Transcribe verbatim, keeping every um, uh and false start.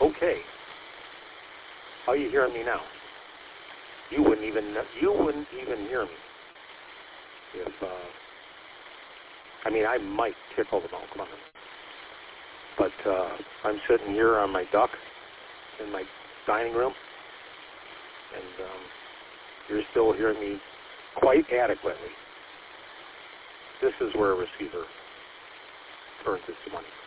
okay. How are you hearing me now? You wouldn't even you wouldn't even hear me if uh, I mean I might tickle the bone. Come on, but uh, I'm sitting here on my duck in my dining room, and um, you're still hearing me quite adequately. This is where a receiver turns its money.